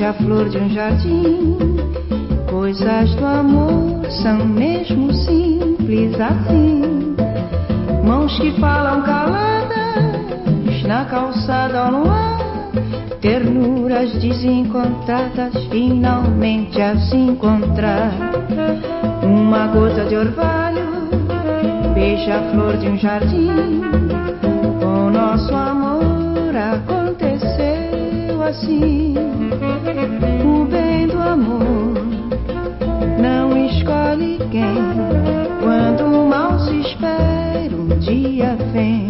beija-flor de um jardim. Coisas do amor são mesmo simples assim. Mãos que falam caladas na calçada ao luar. Ternuras desencontradas finalmente a se encontrar. Uma gota de orvalho, beija-flor de um jardim. Com nosso amor aconteceu assim. O bem do amor não escolhe quem. Quando o mal se espera, um dia vem.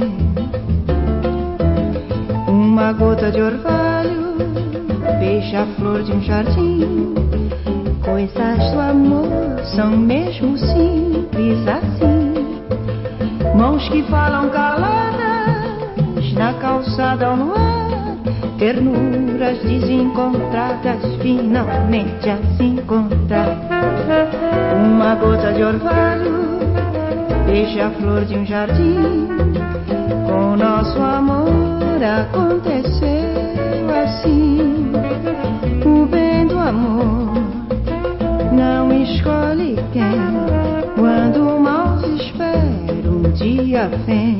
Uma gota de orvalho, beija-flor de um jardim. Coisas do amor são mesmo simples assim. Mãos que falam caladas na calçada ao luar. Ternuras desencontradas finalmente a se encontrar. Uma gota de orvalho, beija-flor de um jardim. Com nosso amor aconteceu assim. O bem do amor não escolhe quem. Quando o mal se espera, um dia vem.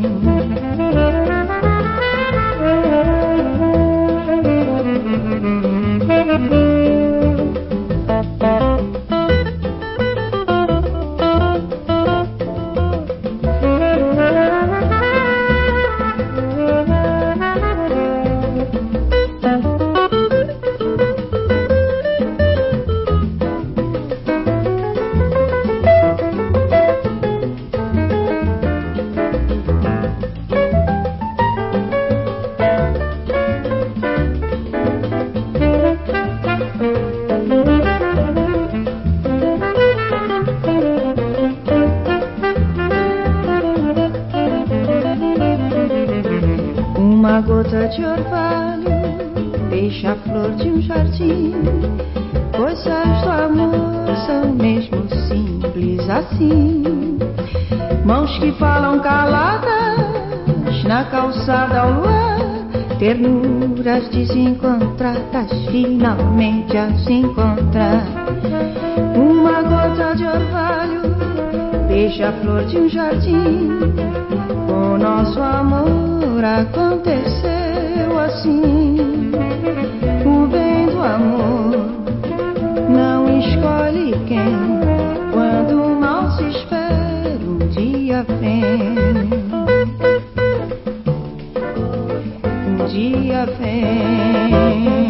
Uma gota de orvalho, beija-flor de um jardim. Coisas do amor são mesmo simples assim. Mãos que falam caladas na calçada ao luar. Ternuras desencontradas finalmente a se encontrar. Uma gota de orvalho, beija-flor de um jardim. O nosso amor aconteceu assim. O bem do amor não escolhe quem. Quando o mal se espera, um dia vem. Um dia vem.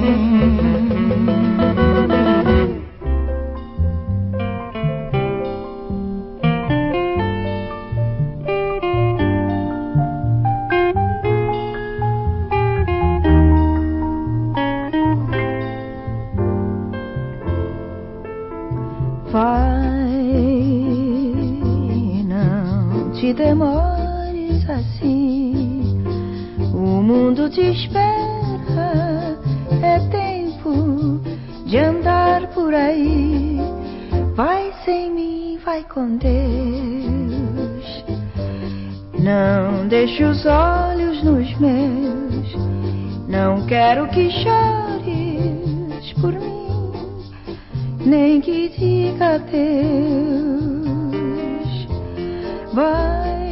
Vai, não te demores assim. O mundo te espera. É tempo de andar por aí. Vai sem mim, vai com Deus. Não deixe os olhos nos meus. Não quero que chores por mim, nem que diga adeus. Vai,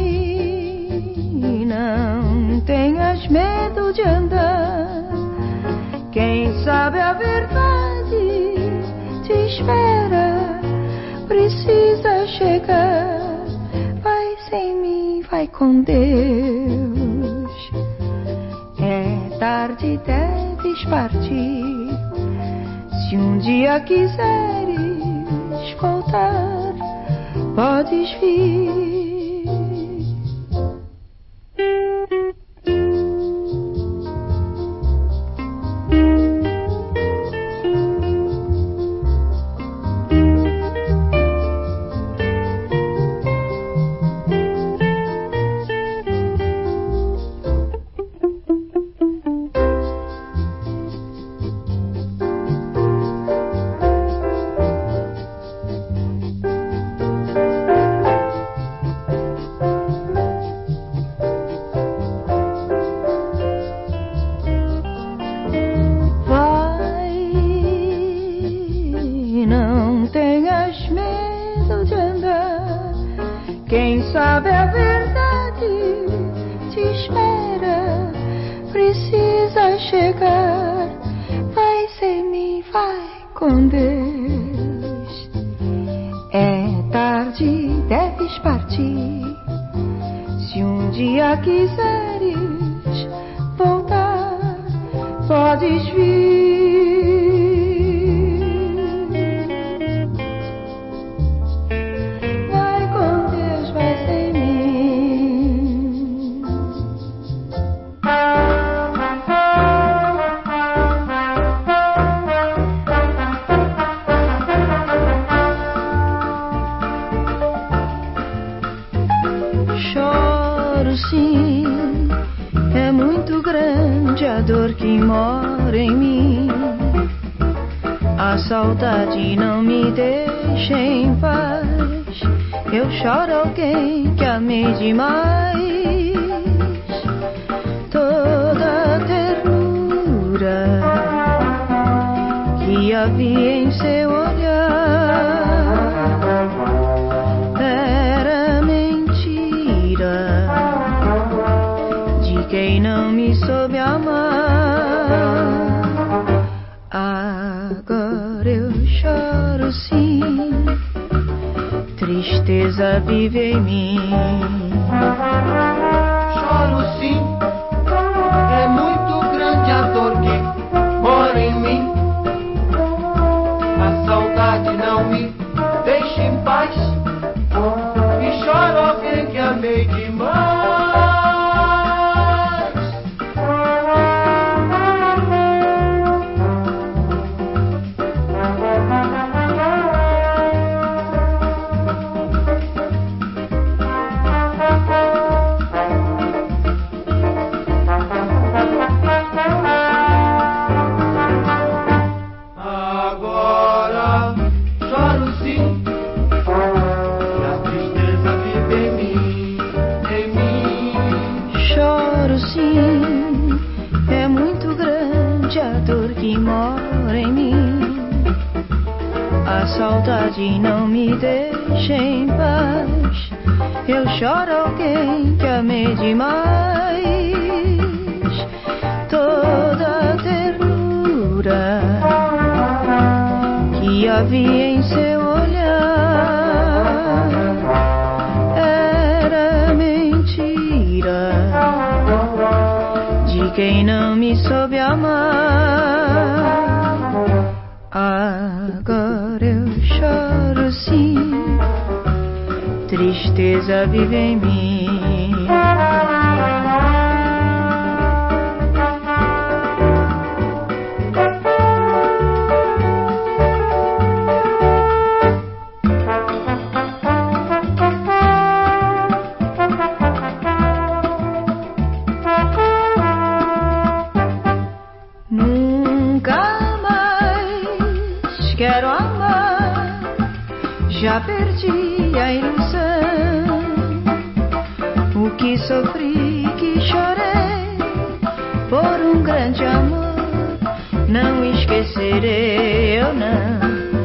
não tenhas medo de andar. Quem sabe a verdade te espera. Precisa chegar. Vai sem mim, vai com Deus. É tarde, deves partir. Se um dia quiseres voltar, podes vir. Quem sabe a verdade te espera, precisa chegar. Vai sem mim, vai com Deus. É tarde, deves partir. Se um dia quiseres voltar, podes vir. Vai com Deus, vai sem mim. Choro sim, é muito grande a dor que mora em mim. A saudade não me deixa em paz. Eu choro alguém que amei demais. Toda a ternura que havia em seu olhar era mentira de quem não me soube amar. Agora eu choro sim, tristeza vive em mim. Choro sim, é muito grande a dor que mora em mim. A saudade não me deixa em paz. E choro alguém que amei demais. Agora choro sim, e a tristeza vive em mim, em mim. Choro sim, é muito grande a dor que mora em mim. A saudade não me deixa em paz. Eu choro alguém que amei demais. Toda a ternura que havia em seu olhar era mentira de quem não me soube amar. Agora eu choro sim, tristeza vive em mim. Nunca mais quero amar, já perdi a ilusão. O que sofri, que chorei por um grande amor, não esquecerei, eu não.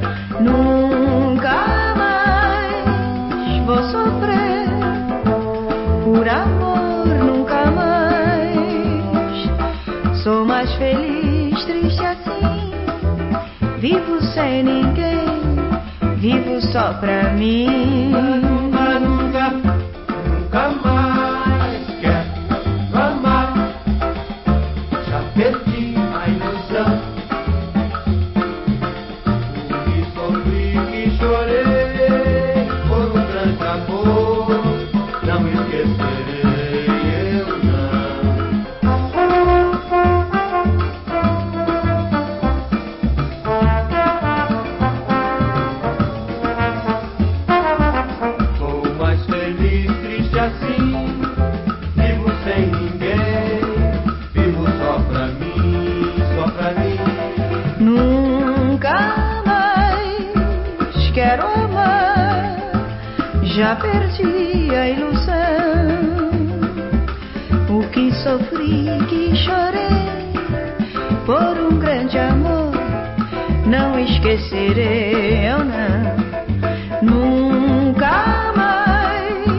Nunca mais vou sofrer por amor, nunca mais. Sou mais feliz, triste assim. Vivo sem ninguém, vivo só pra mim. Nunca, nunca mais quero amar, já perdi a ilusão. O que sofri, que chorei por um grande amor, não esquecerei, eu não. Sou mais feliz, triste assim. Vivo sem ninguém, vivo só pra mim, só pra mim. Nunca mais quero amar, já perdi a ilusão. O que sofri, que chorei por um grande amor, não esquecerei, eu não. Nunca mais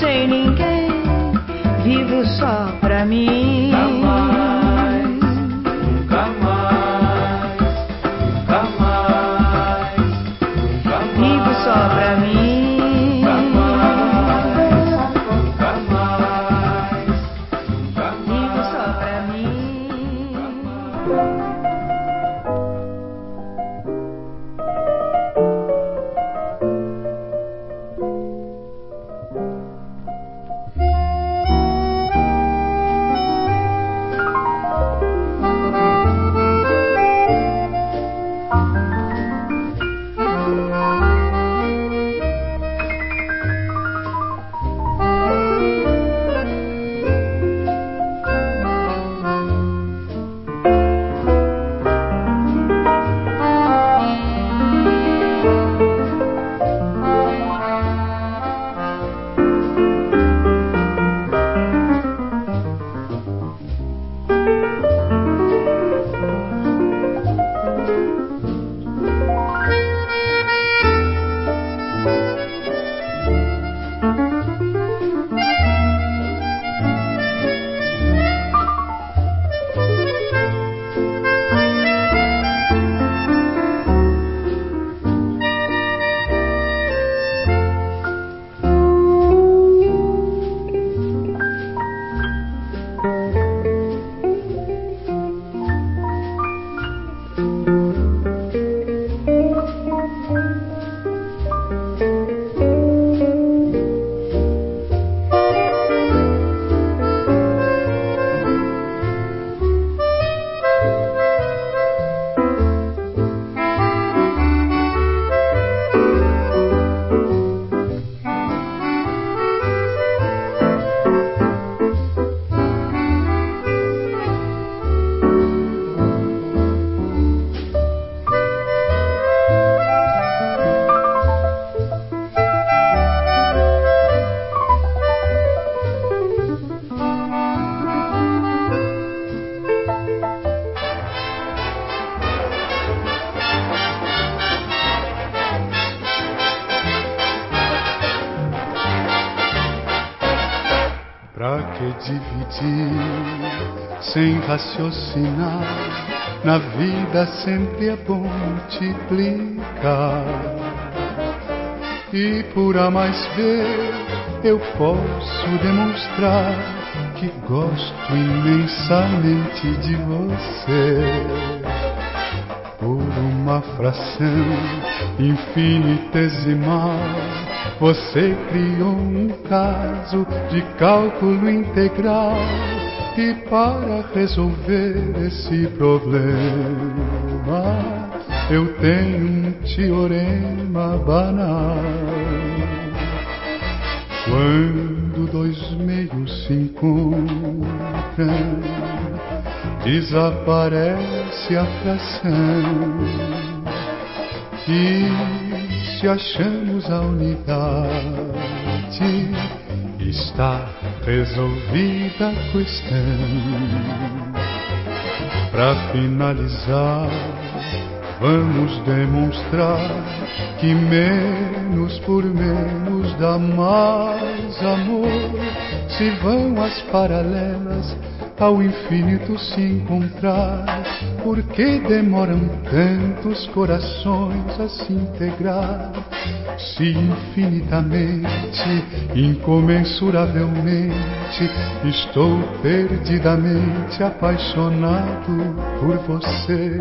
sem ninguém, vivo só pra mim. Nunca mais, nunca mais, nunca mais, Vivo só pra mim. nunca mais, nunca mais, nunca mais. Vivo só pra mim. Pra que dividir sem raciocinar? Na vida sempre é bom multiplicar. E por A mais B eu posso demonstrar que gosto imensamente de você. Por uma fração infinitesimal você criou um caso de cálculo integral. E para resolver esse problema eu tenho um teorema banal. Quando dois meios se encontram, desaparece a fração. E se achamos a unidade, está resolvida a questão. Para finalizar, vamos demonstrar que menos por menos dá mais amor. Se vão as paralelas ao infinito se encontrar, por que demoram tantos corações a se integrar? Se infinitamente, incomensuravelmente, estou perdidamente apaixonado por você.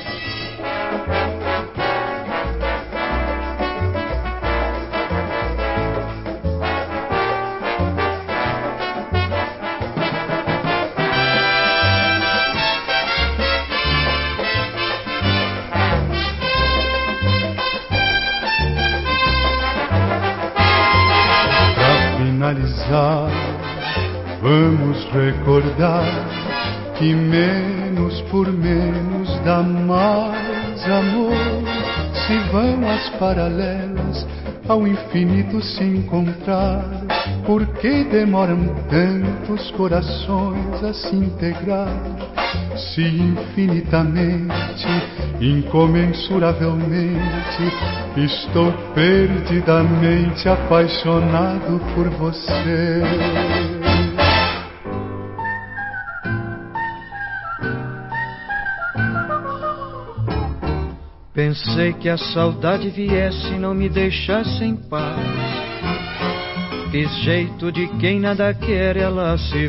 Vamos recordar que menos por menos dá mais amor. Se vão as paralelas ao infinito se encontrar, Por que demoram tantos corações a se integrar? Se infinitamente, incomensuravelmente, estou perdidamente apaixonado por você. Pensei que a saudade viesse e não me deixasse em paz. Fiz jeito de quem nada quer, ela se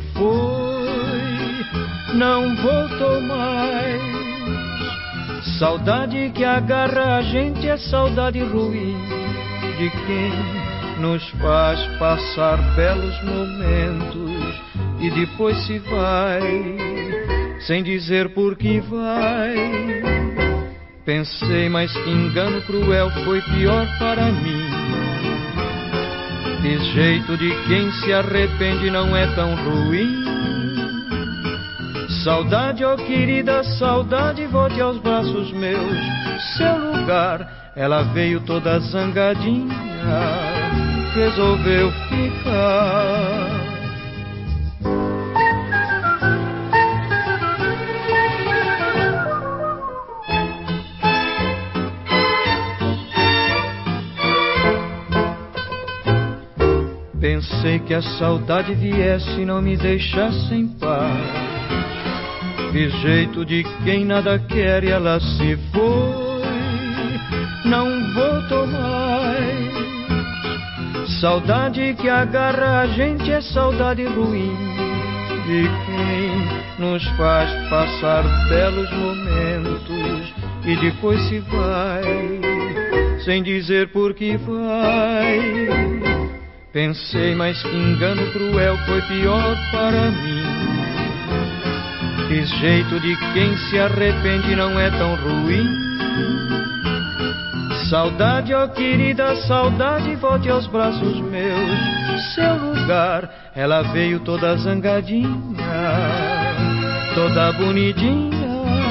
foi, não voltou mais. Saudade que agarra a gente é saudade ruim de quem nos faz passar belos momentos e depois se vai, sem dizer por que vai. Pensei, mas que engano cruel, foi pior para mim. Fiz jeito de quem se arrepende, não é tão ruim. Saudade, ó querida, saudade, volte aos braços meus. Seu lugar, ela veio toda zangadinha, resolveu ficar. Pensei que a saudade viesse e não me deixasse em paz. Fiz jeito de quem nada quer e ela se foi, não voltou mais. Saudade que agarra a gente é saudade ruim de quem nos faz passar belos momentos e depois se vai, sem dizer por que vai. Pensei, mas que engano cruel, foi pior para mim. Fiz jeito de quem se arrepende, não é tão ruim. Saudade, ó querida, saudade, volte aos braços meus. Seu lugar, ela veio toda zangadinha, toda bonitinha,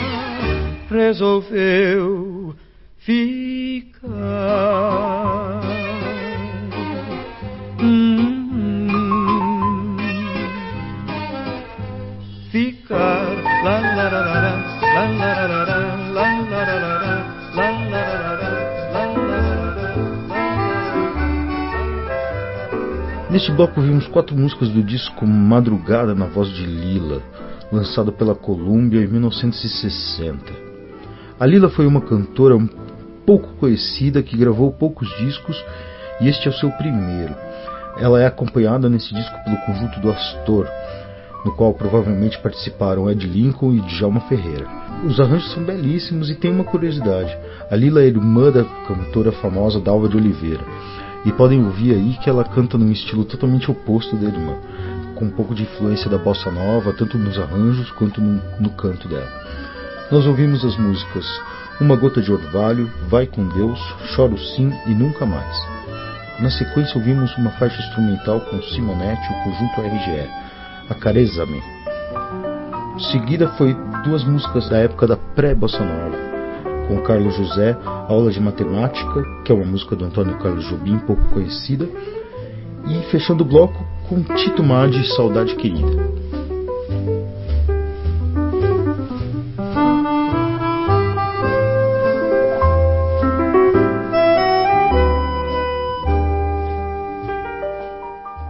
resolveu ficar. Ficar, la la la la la la la la la la la. Neste bloco vimos 4 músicas do disco Madrugada na voz de Lila, lançado pela Columbia em 1960. A Lila foi uma cantora pouco conhecida que gravou poucos discos e este é o seu primeiro. Ela é acompanhada nesse disco pelo conjunto do Astor, no qual provavelmente participaram Ed Lincoln e Djalma Ferreira. Os arranjos são belíssimos e tem uma curiosidade. A Lila é irmã da cantora famosa Dalva de Oliveira. E podem ouvir aí que ela canta num estilo totalmente oposto da irmã, com um pouco de influência da bossa nova, tanto nos arranjos quanto no canto dela. Nós ouvimos as músicas Uma Gota de Orvalho, Vai com Deus, Choro Sim e Nunca Mais. Na sequência ouvimos uma faixa instrumental com Simonete e o conjunto RGE, Acarezza-me. Seguida foi 2 músicas da época da pré-bossa nova, com Carlos José, Aula de Matemática, que é uma música do Antônio Carlos Jobim, pouco conhecida, e fechando o bloco com Tito Madi, Saudade Querida.